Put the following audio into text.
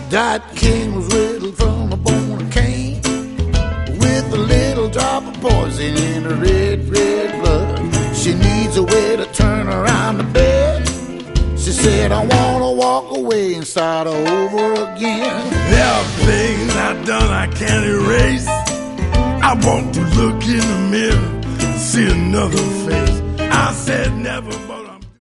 That king was whittled from a bone of Cain, with a little drop of poison in her red, red blood. She needs a way to turn around the bed. She said, I wanna walk away and start over again. There are things I've done I can't erase. I want to look in the mirror, see another face. I said never